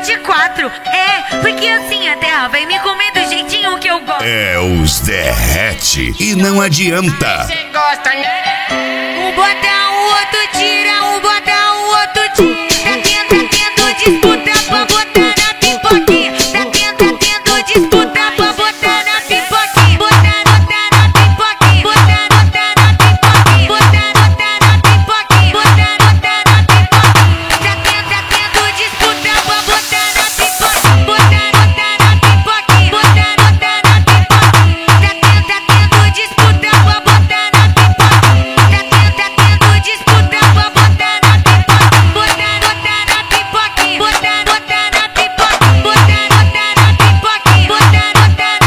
de 4. É, porque assim a terra vai me comer do jeitinho que eu gosto. É, os derrete e não adianta. Cê gosta, né? Um bota, o outro tira, um bota, o outro tira. Tá tendo disputa pra botar na pipoquinha. Tá tendo disputa pra botar na pipoquinha. Botar na pipoquinha. Botar na pipoquinha. Botar na pipoquinha. Botar na pipoquinha. Tá tendo disputa pra botar na pipoquinha. Botar na pipoquinha. Botar na pipoquinha. Tá tendo disputa pra botar na pipoquinha. Tá tendo disputa pra botar na pipoquinha. Botar na pipoquinha. Botar na pipoquinha. Botar na pipoquinha. Botar na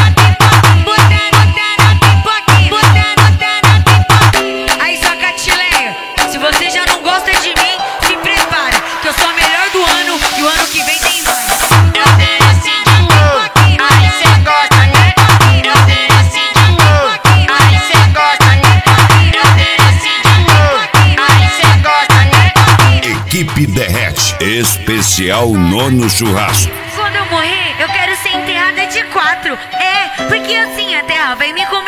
pipoquinha. Botar na pipoquinha. Aí, Sacatileia, se você já não gosta de mim, se prepara, que eu sou a melhor do ano e o ano que vem tem mais. Eu desci de novo, aí cê gosta, né? Eu desci de novo, aí cê gosta, né? Eu desci de novo, aí cê gosta, né? Equipe Derrete, especial nono churrasco. Quando eu morrer, eu quero ser enterrada de 4. É, porque assim a terra vai me comer